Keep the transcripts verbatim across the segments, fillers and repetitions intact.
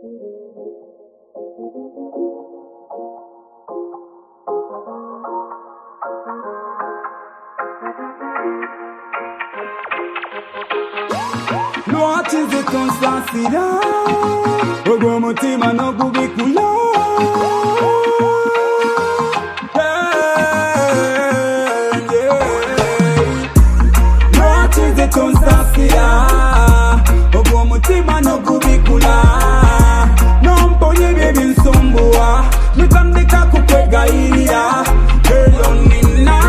Lwachize tonsasira ogwo mutima n'ogubikula Lwachize tonsasira ogwo mutima n'ogubikula nomponye bye binsumbuwa nitandika kukwegayirira eyo nina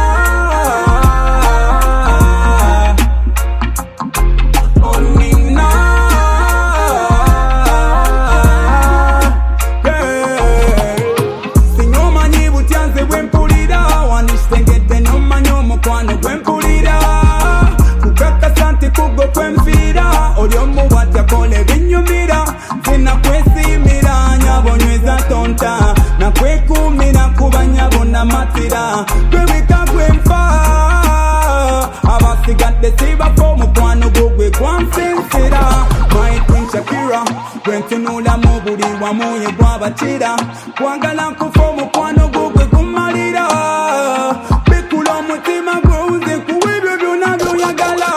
na kwekumira kubanyabona matira kwebika kwemfa abasigadde sibako mukwano gogwe gwansensera my queen Shakira gwentunula mu buli wamuye gwabakira kwagala kufa omukwano gogwe gumalira bikula omutima gwowuze kuwebyo byonna byoyagala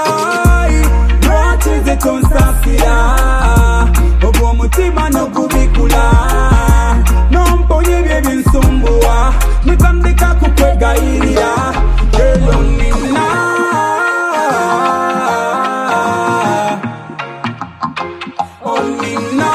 lwakize tonsasira ogwo omutima n'ogubikula nomponye bye binsumbuwa nitandika kukwegayirira eyo nina onina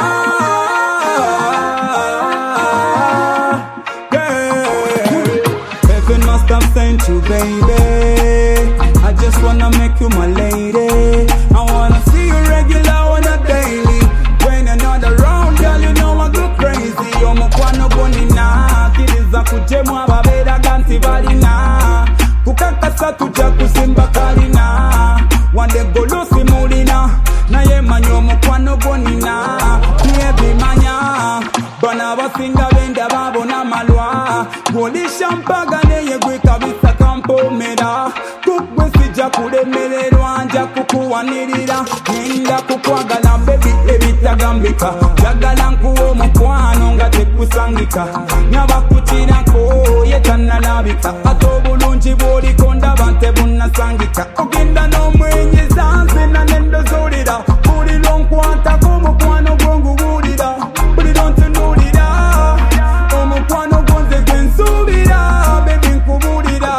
Heaven must have sent you, baby. I just wanna make you my lady. I wanna see you regular on a daily. When you're not around, girl, you know I go crazy. Omukwano gonina kiriza kujemu ababera ganti balina kukakasa tuja kusimba kalina wande golosi mulina naye manyo omukwano gonina niye bimanya bana basinga benda babona malwa golisha mpaga neye gwe kabisa kampomera kugwe sija kulemererwa nja kukuwanirira nenda kukwagala baby ebitagambika jagala nkuwa omukwano nga tekusangika nyabakukirako yetanalabika ate obulungi bw'oliko ndaba nte bunnasangika ogenda n'omwenyeza nzena nendozulira buli lwonkwatako omukwano gwengubuulira buli lwontunuulira omukwano gwanze gwensuubira bebi nkubuulira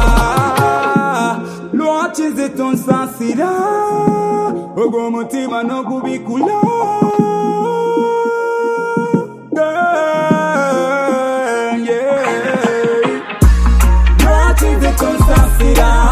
lwaki nze tonsasira ogwo omutima n'ogubikula Lwachi nze tonsasira